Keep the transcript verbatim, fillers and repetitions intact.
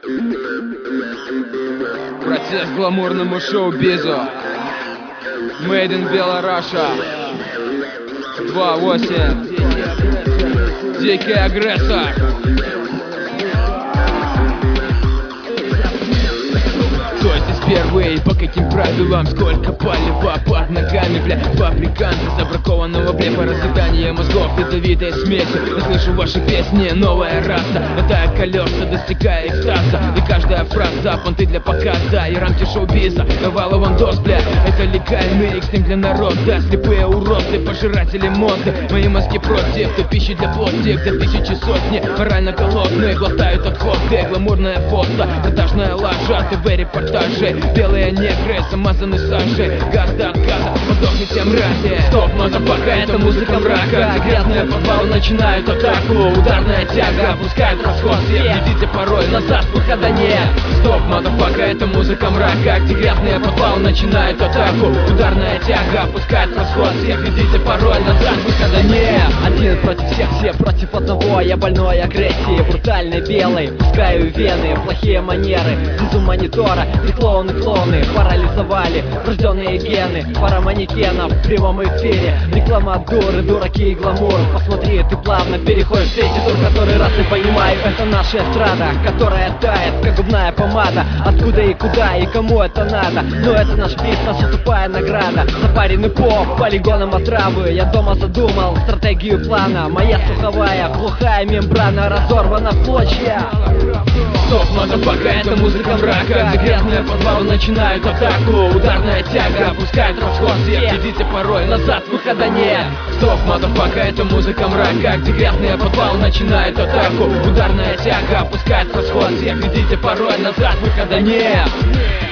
Протест гламурному шоу-бизу. Made in Белораша. два восемь. Дикий агрессор. Кто здесь первый, по каким правилам? Сколько палева под ногами, бля, фабриканты забракованного блефа, разъедание мозгов, ядовитой смеси. Я слышу ваши песни, новая раса, летая колеса, достигая экстаза. И каждая фраза, понты для показа и рамки шоу-биза. Давала вандос, бля, это легальный экстрим для народа. Слепые уроды, пожиратели моды. Мои мозги против, то пищи для плоти, где тысячи сотни морально голодные глотают отходы. Гламурная фото, продажная лажа, ТВ-репортажи. Белые негры, замазаны сажей, газ до отказа, подохните мрази. Стоп, мазафака, это музыка мрака, где грязные подвалы начинают атаку. Ударная тяга опускает расход, видите порой, назад выхода нет. Стоп, мазафака, это музыка мрака, где грязные подвалы начинают атаку. Ударная тяга опускает расход, видите порой, назад выхода нет. Один против всех, все против одного. Я больной агрессии, брутальный белый, пускаю вены, плохие манеры, снизу монитора. И клоуны, клоуны парализовали врожденные гены. Пара манекенов в прямом эфире. Реклама дуры, дураки и гламур. Посмотри, ты плавно переходишь в третий тур. Который раз и понимаю, это наша эстрада, которая тает, как губная помада. Откуда и куда и кому это надо? Но это наш бит, наша тупая награда. Запаренный поп, полигоном отравы. Я дома задумал стратегию плана. Моя слуховая, глухая мембрана разорвана в клочья. Стоп, мазафака, это музыка мрака, где грязные подвалы начинают атаку. Ударная тяга опускает расход, свет, видите порой, назад выхода нет. Стоп, мазафака, это музыка мрака, где грязные подвалы начинают атаку. Ударная тяга опускает расход, свет, видите порой, назад выхода нет.